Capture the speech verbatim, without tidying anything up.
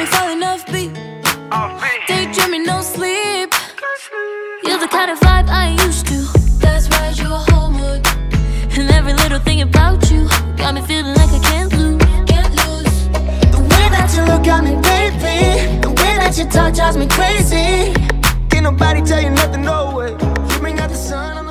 me falling off beat. Daydreaming, no sleep. You're the kind of vibe I ain't used to. That's right, you a whole mood. And every little thing about you got me feeling like I can't lose. Can't lose. The way that you look at me, baby. The way that you talk drives me crazy. Can't nobody tell you nothing, no way. You bring out the sun.